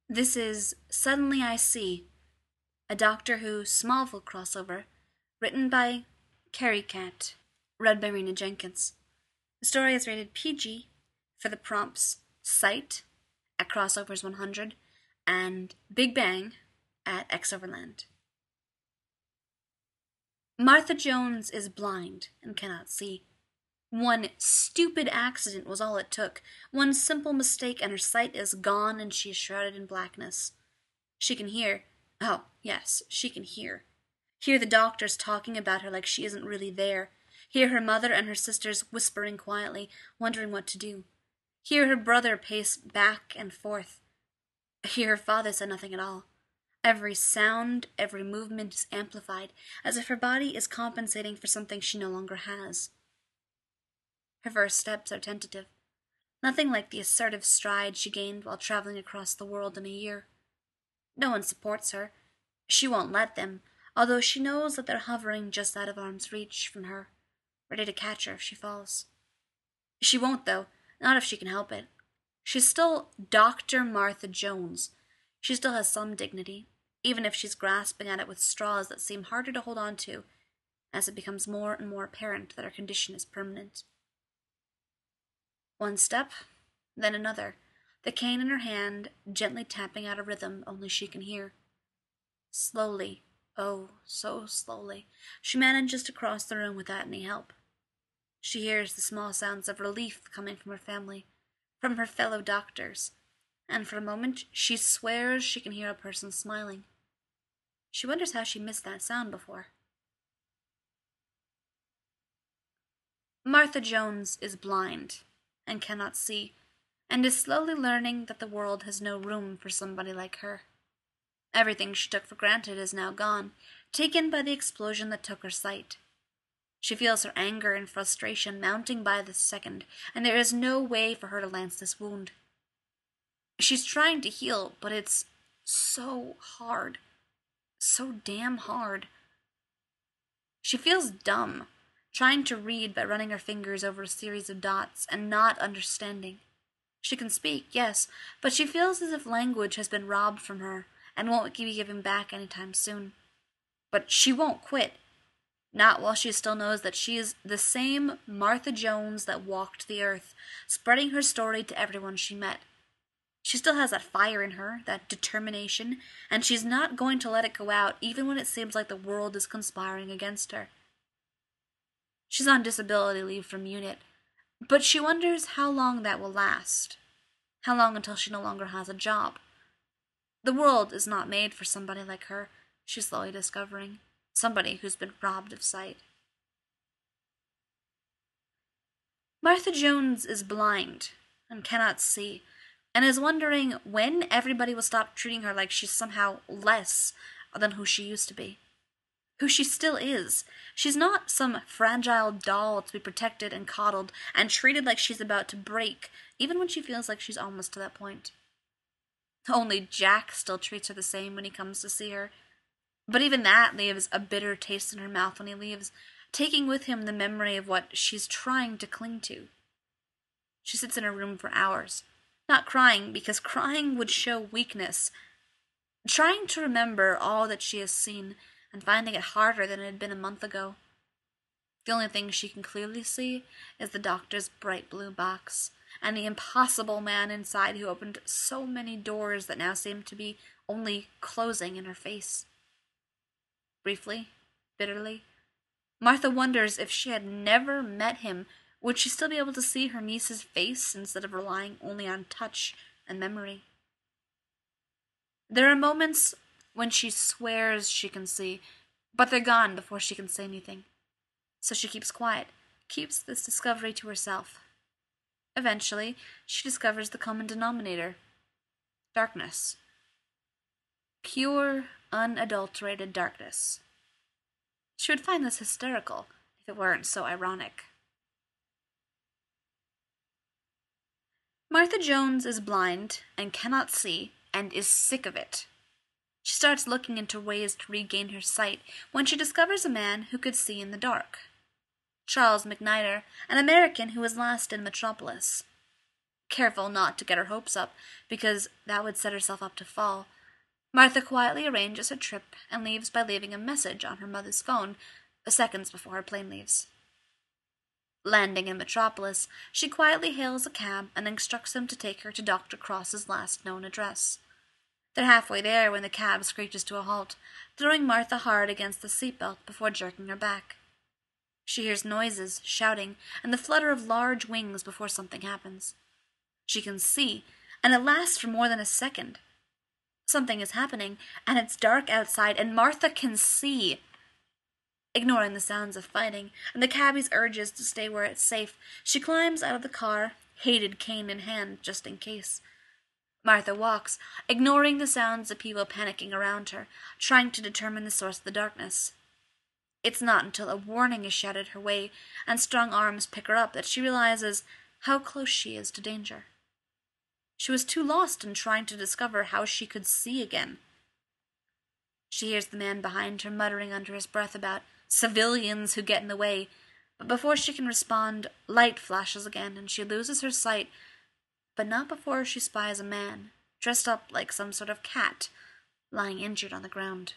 This is Suddenly I See, a Doctor Who Smallville crossover, written by Carrie Cat, read by Rena Jenkins. The story is rated PG for the prompts Sight at Crossovers 100 and Big Bang at X Overland. Martha Jones is blind and cannot see. One stupid accident was all it took. One simple mistake and her sight is gone and she is shrouded in blackness. She can hear. Oh, yes, she can hear. Hear the doctors talking about her like she isn't really there. Hear her mother and her sisters whispering quietly, wondering what to do. Hear her brother pace back and forth. Hear her father say nothing at all. Every sound, every movement is amplified, as if her body is compensating for something she no longer has. Her first steps are tentative, nothing like the assertive stride she gained while traveling across the world in a year. No one supports her. She won't let them, although she knows that they're hovering just out of arm's reach from her, ready to catch her if she falls. She won't, though, not if she can help it. She's still Dr. Martha Jones. She still has some dignity, even if she's grasping at it with straws that seem harder to hold on to, as it becomes more and more apparent that her condition is permanent. One step, then another, the cane in her hand gently tapping out a rhythm only she can hear. Slowly, oh, so slowly, she manages to cross the room without any help. She hears the small sounds of relief coming from her family, from her fellow doctors, and for a moment she swears she can hear a person smiling. She wonders how she missed that sound before. Martha Jones is blind and cannot see, and is slowly learning that the world has no room for somebody like her. Everything she took for granted is now gone, taken by the explosion that took her sight. She feels her anger and frustration mounting by the second, and there is no way for her to lance this wound. She's trying to heal, but it's so hard. So damn hard. She feels dumb, trying to read by running her fingers over a series of dots and not understanding. She can speak, yes, but she feels as if language has been robbed from her and won't be given back anytime soon. But she won't quit. Not while she still knows that she is the same Martha Jones that walked the earth, spreading her story to everyone she met. She still has that fire in her, that determination, and she's not going to let it go out even when it seems like the world is conspiring against her. She's on disability leave from UNIT, but she wonders how long that will last. How long until she no longer has a job. The world is not made for somebody like her, she's slowly discovering. Somebody who's been robbed of sight. Martha Jones is blind and cannot see, and is wondering when everybody will stop treating her like she's somehow less than who she used to be. Who she still is. She's not some fragile doll to be protected and coddled and treated like she's about to break, even when she feels like she's almost to that point. Only Jack still treats her the same when he comes to see her. But even that leaves a bitter taste in her mouth when he leaves, taking with him the memory of what she's trying to cling to. She sits in her room for hours, not crying because crying would show weakness, trying to remember all that she has seen and finding it harder than it had been a month ago. The only thing she can clearly see is the doctor's bright blue box, and the impossible man inside who opened so many doors that now seem to be only closing in her face. Briefly, bitterly, Martha wonders if she had never met him, would she still be able to see her niece's face instead of relying only on touch and memory? There are moments when she swears she can see, but they're gone before she can say anything. So she keeps quiet, keeps this discovery to herself. Eventually, she discovers the common denominator. Darkness. Pure, unadulterated darkness. She would find this hysterical if it weren't so ironic. Martha Jones is blind and cannot see and is sick of it. She starts looking into ways to regain her sight when she discovers a man who could see in the dark. Charles McNider, an American who was last in Metropolis. Careful not to get her hopes up, because that would set herself up to fall, Martha quietly arranges her trip and leaves by leaving a message on her mother's phone seconds before her plane leaves. Landing in Metropolis, she quietly hails a cab and instructs him to take her to Dr. Cross's last known address. They're halfway there when the cab screeches to a halt, throwing Martha hard against the seatbelt before jerking her back. She hears noises, shouting, and the flutter of large wings before something happens. She can see, and it lasts for more than a second. Something is happening, and it's dark outside, and Martha can see. Ignoring the sounds of fighting and the cabbie's urges to stay where it's safe, she climbs out of the car, hated cane in hand, just in case. Martha walks, ignoring the sounds of people panicking around her, trying to determine the source of the darkness. It's not until a warning is shouted her way and strong arms pick her up that she realizes how close she is to danger. She was too lost in trying to discover how she could see again. She hears the man behind her muttering under his breath about civilians who get in the way, but before she can respond, light flashes again and she loses her sight, but not before she spies a man, dressed up like some sort of cat, lying injured on the ground.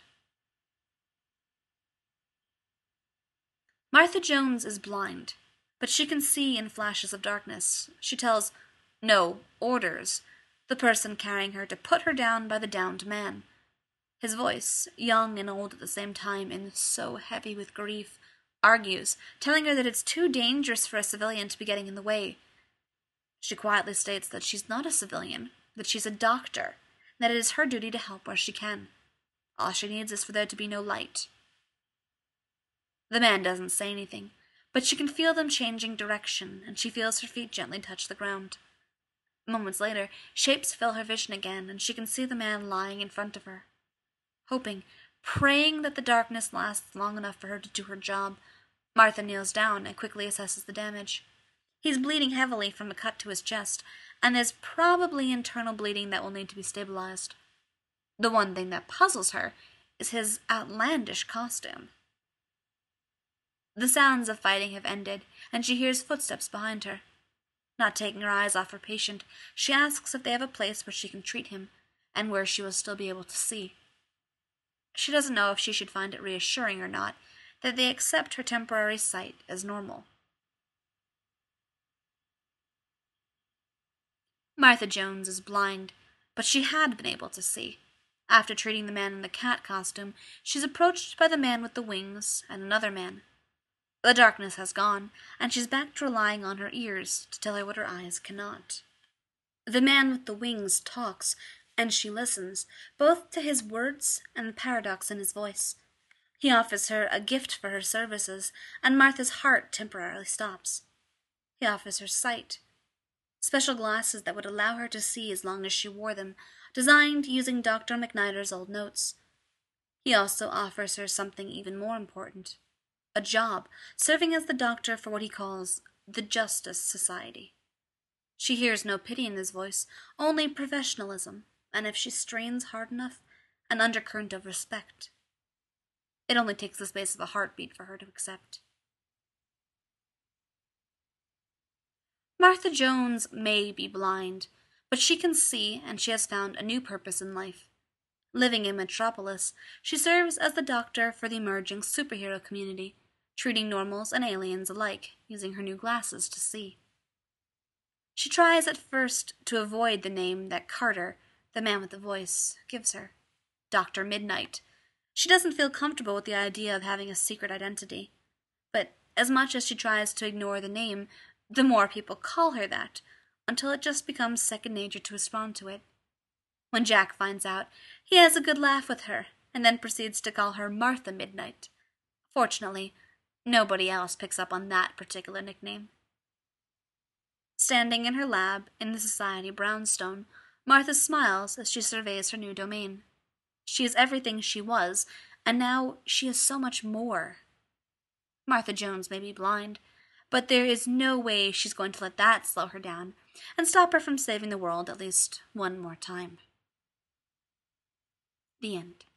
Martha Jones is blind, but she can see in flashes of darkness. She orders the person carrying her to put her down by the downed man. His voice, young and old at the same time and so heavy with grief, argues, telling her that it's too dangerous for a civilian to be getting in the way. She quietly states that she's not a civilian, that she's a doctor, and that it is her duty to help where she can. All she needs is for there to be no light. The man doesn't say anything, but she can feel them changing direction, and she feels her feet gently touch the ground. Moments later, shapes fill her vision again, and she can see the man lying in front of her. Hoping, praying that the darkness lasts long enough for her to do her job, Martha kneels down and quickly assesses the damage. He's bleeding heavily from a cut to his chest, and there's probably internal bleeding that will need to be stabilized. The one thing that puzzles her is his outlandish costume. The sounds of fighting have ended, and she hears footsteps behind her. Not taking her eyes off her patient, she asks if they have a place where she can treat him, and where she will still be able to see. She doesn't know if she should find it reassuring or not that they accept her temporary sight as normal. Martha Jones is blind, but she had been able to see. After treating the man in the cat costume, she's approached by the man with the wings and another man. The darkness has gone, and she's back to relying on her ears to tell her what her eyes cannot. The man with the wings talks, and she listens, both to his words and the paradox in his voice. He offers her a gift for her services, and Martha's heart temporarily stops. He offers her sight. Special glasses that would allow her to see as long as she wore them, designed using Dr. McNider's old notes. He also offers her something even more important. A job, serving as the doctor for what he calls the Justice Society. She hears no pity in his voice, only professionalism, and if she strains hard enough, an undercurrent of respect. It only takes the space of a heartbeat for her to accept. Martha Jones may be blind, but she can see, and she has found a new purpose in life. Living in Metropolis, she serves as the doctor for the emerging superhero community, treating normals and aliens alike, using her new glasses to see. She tries at first to avoid the name that Carter, the man with the voice, gives her, Dr. Midnight. She doesn't feel comfortable with the idea of having a secret identity, but as much as she tries to ignore the name, the more people call her that, until it just becomes second nature to respond to it. When Jack finds out, he has a good laugh with her, and then proceeds to call her Martha Midnight. Fortunately, nobody else picks up on that particular nickname. Standing in her lab in the Society brownstone, Martha smiles as she surveys her new domain. She is everything she was, and now she is so much more. Martha Jones may be blind, but there is no way she's going to let that slow her down and stop her from saving the world at least one more time. The end.